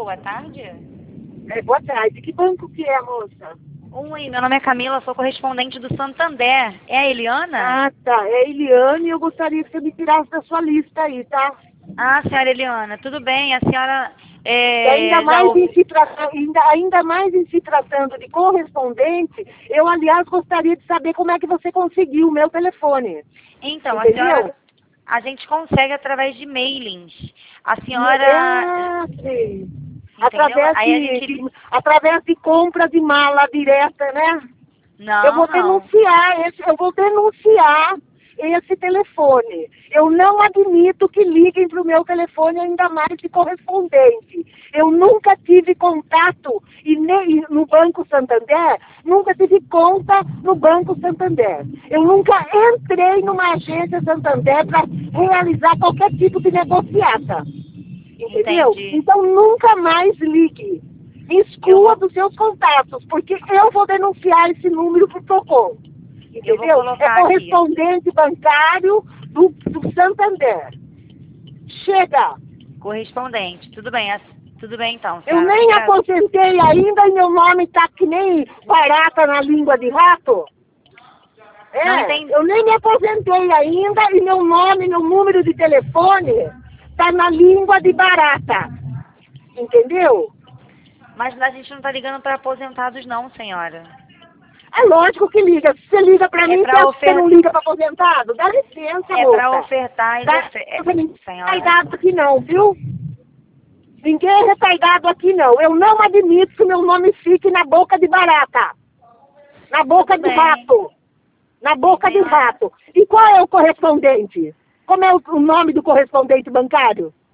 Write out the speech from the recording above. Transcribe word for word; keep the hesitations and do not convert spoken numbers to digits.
boa tarde. É, boa tarde. Que banco que é, moça? Oi, meu nome é Camila, sou correspondente do Santander. É a Eliana? Ah, tá. É a Eliane e eu gostaria que você me tirasse da sua lista aí, tá? Ah, senhora Eliana, tudo bem? A senhora E é, ainda, já mais ouviu... em se tra- ainda, ainda mais em se tratando de correspondente, eu, aliás, gostaria de saber como é que você conseguiu o meu telefone. Então, a Entendeu? senhora, a gente consegue através de mailings. A senhora, Ah, sei. entendeu? Através Aí a de, gente... de- através de compra de mala direta, né? Eu Não, vou não. denunciar esse, eu vou denunciar esse telefone. Eu não admito que liguem para o meu telefone, ainda mais de correspondente. Eu nunca tive contato e nem no Banco Santander, nunca tive conta no Banco Santander. Eu nunca entrei numa agência Santander para realizar qualquer tipo de negociata. Entendeu? Entendi. Então nunca mais ligue. Me Eu exclua vou, dos seus contatos, porque eu vou denunciar esse número para o PROCON. eu vou Entendeu? É colocar aqui. correspondente bancário do, do Santander. Chega! Correspondente. Tudo bem, as- tudo bem então, Eu senhora. nem Fica... aposentei ainda e meu nome tá que nem barata na língua de rato. Não É, entendi. eu nem me aposentei ainda e meu nome, meu número de telefone tá na língua de barata. Entendeu? Mas a gente não está ligando para aposentados não, senhora. É lógico que liga. Se você liga pra É mim, para você não ofer... liga pra aposentado? Dá licença, é para moça. ofertar as Dá ofertas, licença, ninguém é senhora. retardado aqui não, viu? Ninguém é retardado aqui não. Eu não admito que meu nome fique na boca de barata. Na boca Tudo de bem. rato. Na boca de Senhora. rato. E qual é o correspondente? Como é o o nome do correspondente bancário?